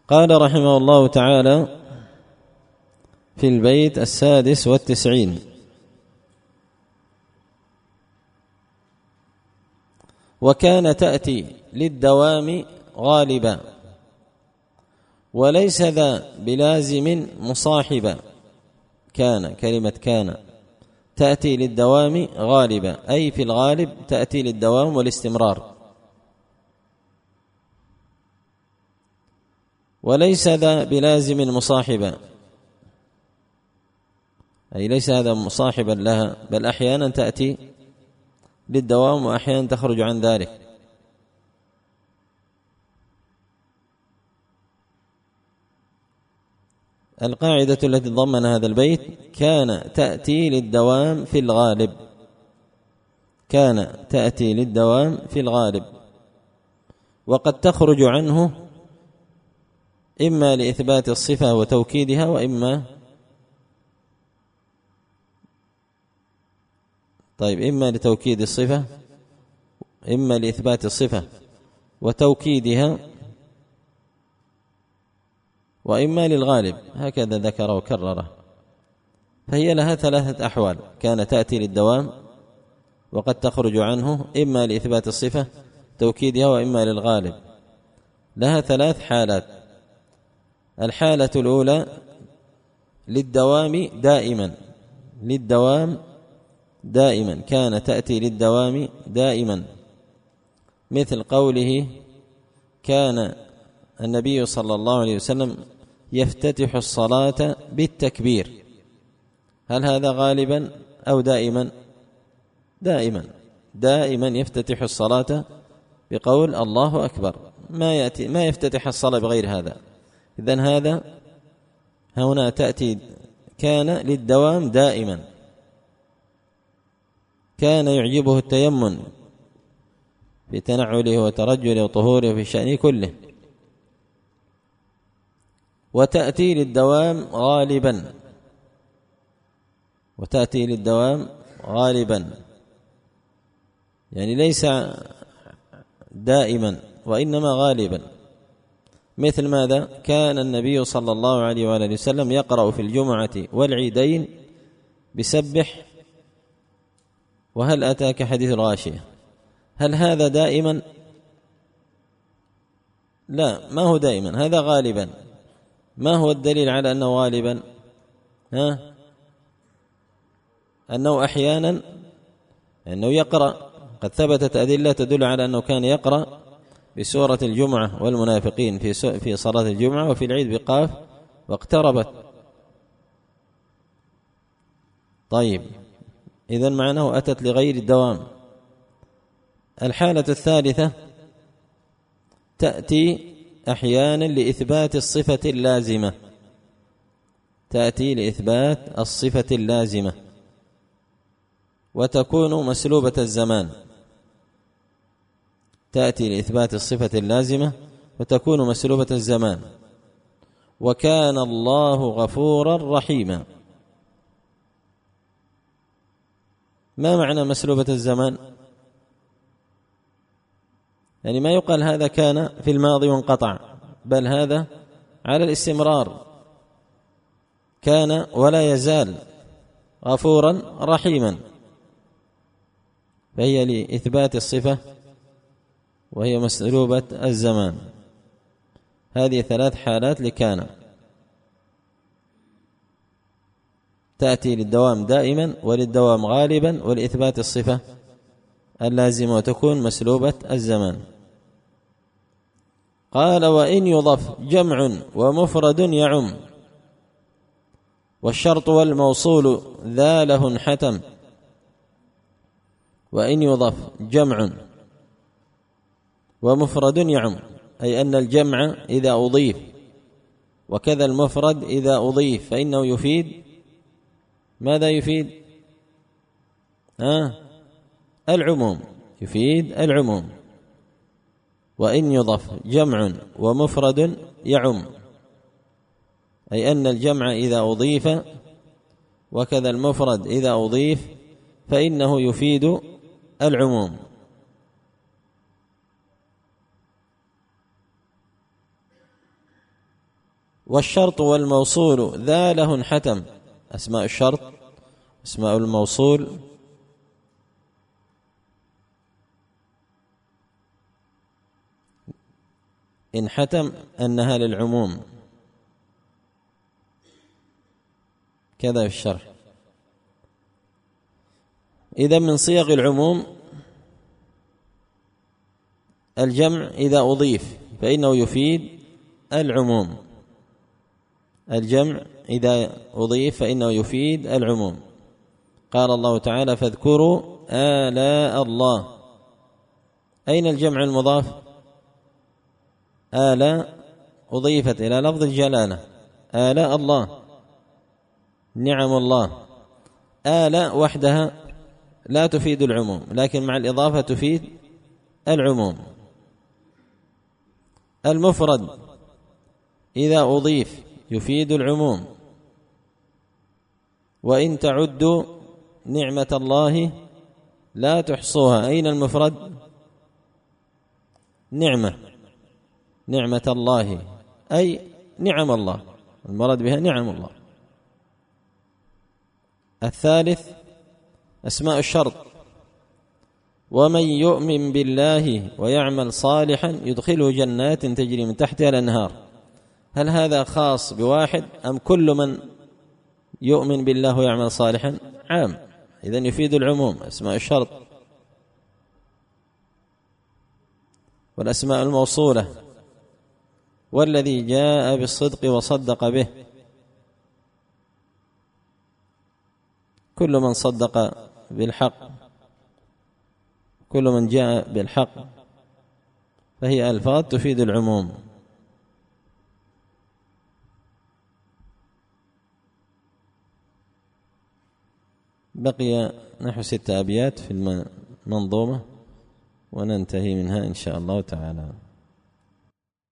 قال رحمه الله تعالى في البيت 96: وكان تأتي للدوام غالبا وليس ذا بلازم مصاحبا. كلمة كان تأتي للدوام غالبا، أي في الغالب تأتي للدوام والاستمرار. وليس ذا بلازم مصاحبا، أي ليس هذا مصاحبا لها، بل أحيانا تأتي للدوام وأحيانا تخرج عن ذلك. القاعدة التي ضمن هذا البيت: كان تأتي للدوام في الغالب. كان تأتي للدوام في الغالب، وقد تخرج عنه إما لإثبات الصفة وتوكيدها، إما لتوكيد الصفة، إما لإثبات الصفة وتوكيدها، وإما للغالب، هكذا ذكر وكرره. فهي لها ثلاثة أحوال: كان تأتي للدوام، وقد تخرج عنه إما لإثبات الصفة توكيدها، وإما للغالب. لها ثلاث حالات: الحالة الأولى للدوام دائما، كان تأتي للدوام دائما، مثل قوله: كان النبي صلى الله عليه وسلم يفتتح الصلاة بالتكبير. هل هذا غالبا أو دائما؟ دائما يفتتح الصلاة بقول الله أكبر، ما يفتتح الصلاة بغير هذا. إذن هذا هنا تأتي كان للدوام دائما. كان يعجبه التيمم في تنعله وترجله وطهوره في شأنه كله. وتأتي للدوام غالبا، يعني ليس دائما وإنما غالبا. مثل ماذا؟ كان النبي صلى الله عليه وآله وسلم يقرأ في الجمعة والعيدين بسبح وهل أتاك حديث الغاشية. هل هذا دائما؟ لا، ما هو دائما، هذا غالبا. ما هو الدليل على أنه غالبا؟ أنه أحيانا أنه يقرأ، قد ثبتت أدلة تدل على أنه كان يقرأ بسورة الجمعة والمنافقين في صلاة الجمعة، وفي العيد بقاف واقتربت. طيب، إذن معناه أتت لغير الدوام. الحالة الثالثة تأتي أحيانا لإثبات الصفة اللازمة، وتكون مسلوبة الزمان. تأتي لإثبات الصفة اللازمة وتكون مسلوبة الزمان. وكان الله غفورا رحيما. ما معنى مسلوبة الزمان؟ يعني ما يقال هذا كان في الماضي وانقطع، بل هذا على الاستمرار. كان ولا يزال غفورا رحيما، فهي لإثبات الصفة وهي مسلوبة الزمان. هذه ثلاث حالات لكان: تأتي للدوام دائما، وللدوام غالبا، ولإثبات الصفة اللازمة، وتكون مسلوبة الزمان. قال: وإن يضف جمع ومفرد يعم، والشرط والموصول ذا له انحتم. وإن يضف جمع ومفرد يعم، أي أن الجمع إذا أضيف وكذا المفرد إذا أضيف فإنه يفيد ماذا؟ يفيد العموم، يفيد العموم. وإن يضف جمع ومفرد يعم، أي أن الجمع إذا أضيف وكذا المفرد إذا أضيف فإنه يفيد العموم. والشرط والموصول ذا له انحتم. أسماء الشرط أسماء الموصول انحتم أنها للعموم كذا في الشرح. إذا من صيغ العموم الجمع إذا أضيف فإنه يفيد العموم. الجمع إذا أضيف فإنه يفيد العموم. قال الله تعالى فاذكروا آلاء الله. أين الجمع المضاف؟ آلاء أضيفت إلى لفظ الجلالة، آلاء الله نعم الله. آلاء وحدها لا تفيد العموم، لكن مع الإضافة تفيد العموم. المفرد إذا أضيف يفيد العموم. وإن تعدوا نعمة الله لا تحصوها. أين المفرد؟ نعمة الله أي نعم الله، المراد بها نعم الله. الثالث أسماء الشرط ومن يؤمن بالله ويعمل صالحا يدخله جنات تجري من تحتها الأنهار. هل هذا خاص بواحد أم كل من يؤمن بالله ويعمل صالحا؟ عام، إذن يفيد العموم أسماء الشرط. والأسماء الموصولة والذي جاء بالصدق وصدق به، كل من صدق بالحق، كل من جاء بالحق، فهي ألفاظ تفيد العموم. بقي نحو 6 أبيات في المنظومة وننتهي منها إن شاء الله تعالى.